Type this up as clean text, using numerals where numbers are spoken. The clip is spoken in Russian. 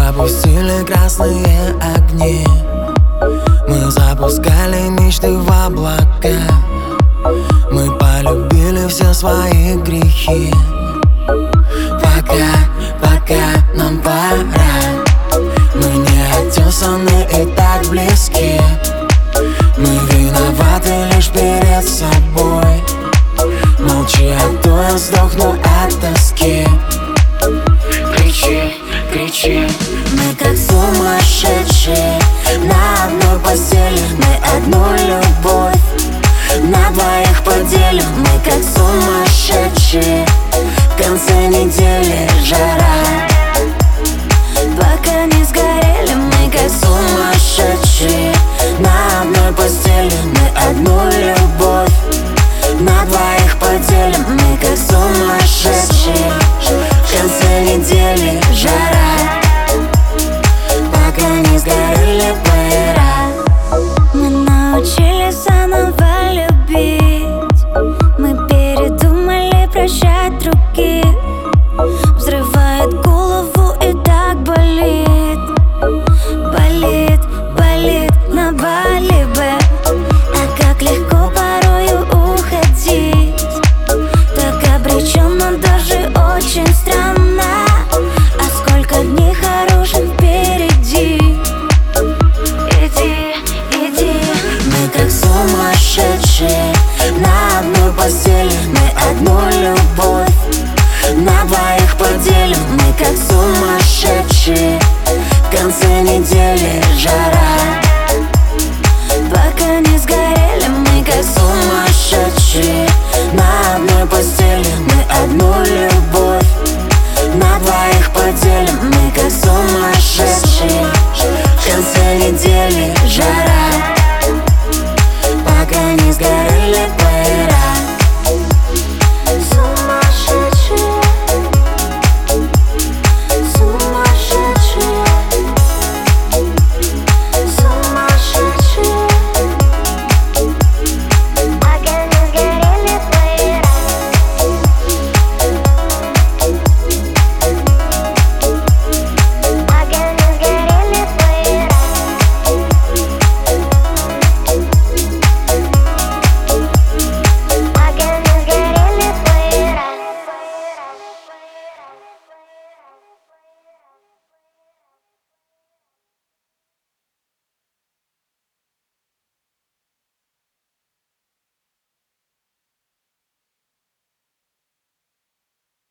запустили красные огни, мы запускали мечты в облака. Мы полюбили все свои грехи. Пока нам пора. Мы не отесаны и так близки. Мы виноваты лишь перед собой. Молчи, а то я сдохну от тоски. Кричи, мы как сумасшедшие. На одной постели мы одну любовь на двоих поделим. Мы как сумасшедшие. В конце недели